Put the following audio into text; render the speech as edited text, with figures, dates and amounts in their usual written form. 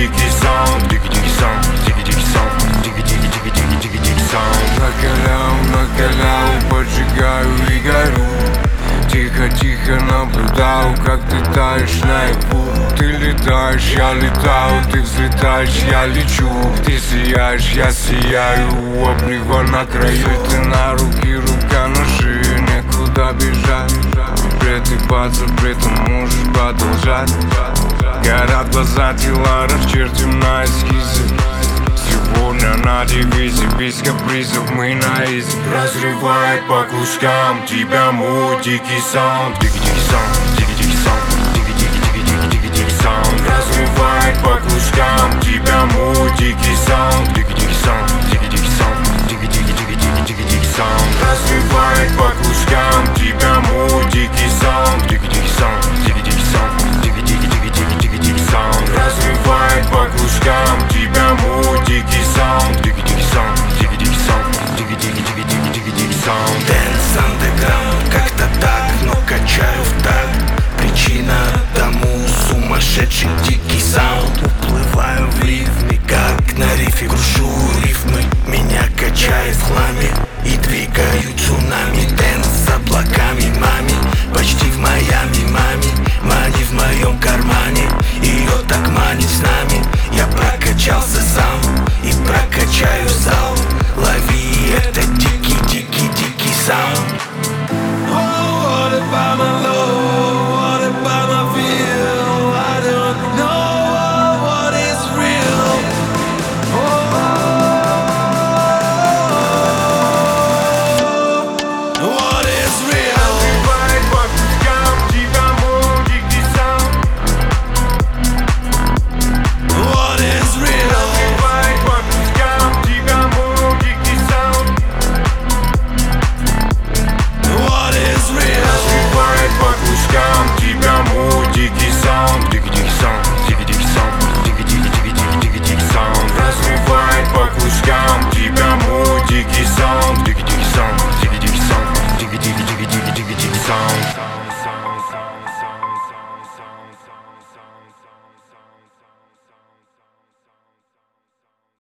дикий саунд, дикий саунд, дикий саунд, дикий саунд. Накаляю, поджигаю и горю. Тихо-тихо наблюдаю, как ты таешь наяву. Ты летаешь, я летаю, ты взлетаешь, я лечу. Ты сияешь, я сияю, у обрыва на краю. Ты на руки, рука на шее, некуда бежать. Притыпаться, при этом можешь продолжать. Горят глаза, тела расчертим на эскизы. Сегодня на девизе, без капризов мы на изи. Разрывай по кускам тебя мой дикий саунд, дикий саунд, дикий саунд, дикий саунд. Разрывай по кускам тебя мой дикий саунд, дикий саунд.